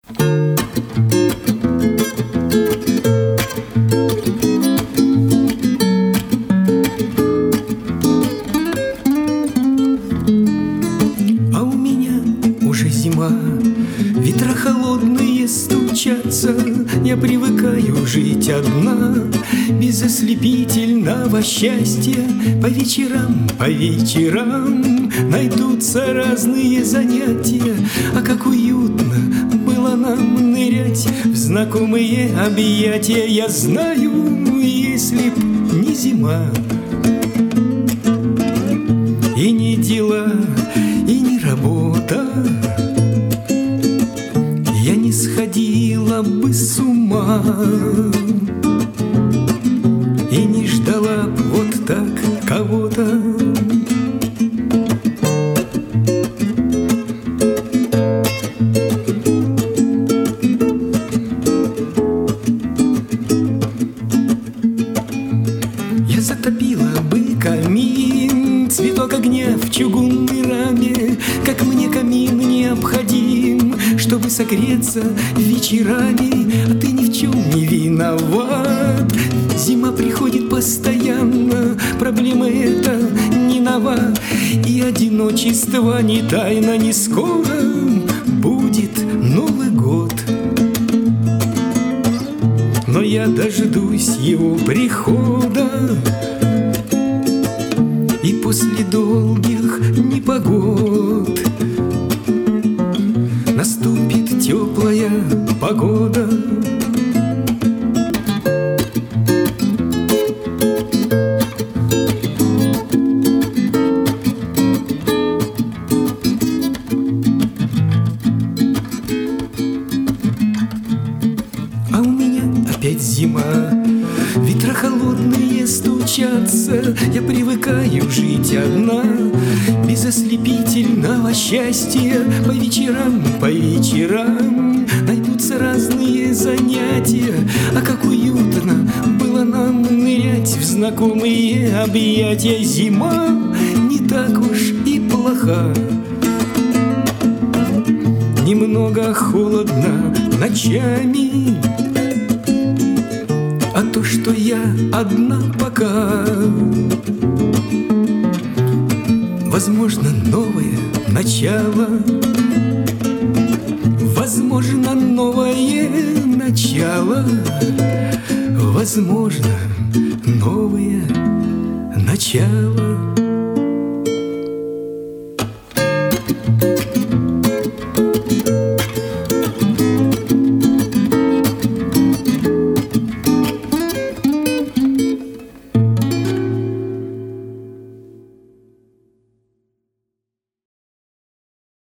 А у меня уже зима, ветра холодные стучатся. Я привыкаю жить одна, без ослепительного счастья. По вечерам найдутся разные занятия. А как уютно было нам нырять в знакомые объятия. Я знаю, если б не зима, и не дела, и не работа, я не сходила бы с ума и не ждала б вот так кого-то. Я затопила бы камин, цветок огня в чугунной раме. Как мне камин необходим, чтобы согреться вечерами. А ты ни в чем не виноват, зима приходит постоянно. Проблема эта не нова, и одиночество не тайна. Не скоро будет Новый год, но я дождусь его прихода. И после долгих непогод наступит теплая погода. А у меня опять зима, ветра холодные стучатся. Я привыкаю жить одна, без ослепительного счастья. По вечерам найдутся разные занятия. А как уютно было нам нырять в знакомые объятия. Зима не так уж и плоха, немного холодно ночами, а то, что я одна пока, возможно, новое начало. Возможно, новое начало. Возможно, новое начало.